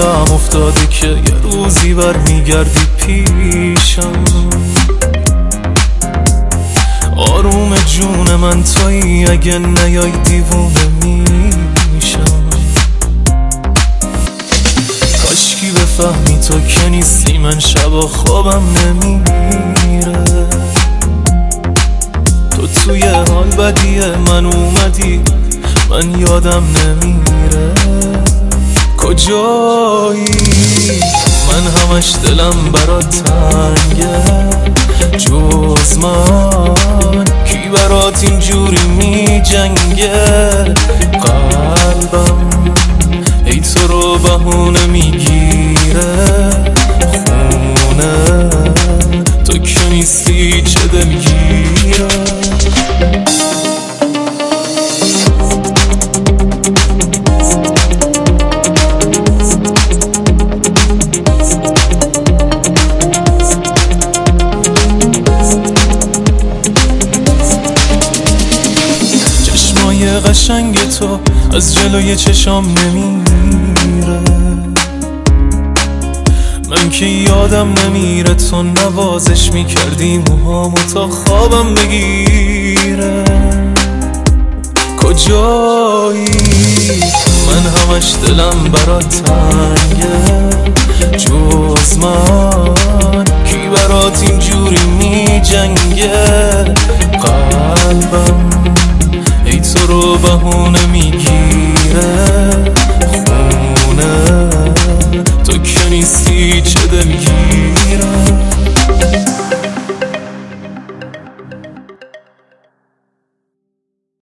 دلم افتاده که یه روزی بر میگردی پیشم. آروم جون من تویی، اگه نیای دیوونه میشم. کاشکی بفهمی تو که نیستی، من شبا خوابم نمیره. تو توی حال بدیه من اومدی، من یادم نمیره. کجایی؟ من همش دلم برات تنگه، جز من کی برات اینجوری می جنگه؟ قلبم ای تو رو بهونه میگیره، خونه تو که نیستی چه دلگیره. قشنگ تو از جلوی چشام نمیره، من که یادم نمیره تو نوازش میکردی موهامو تا خوابم بگیره. کجایی؟ من همش دلم برات تنگه، جز من کی برات اینجوری میجنگه؟ قلبم ای تو رو بهونه میگیره، خونه تو که نیستی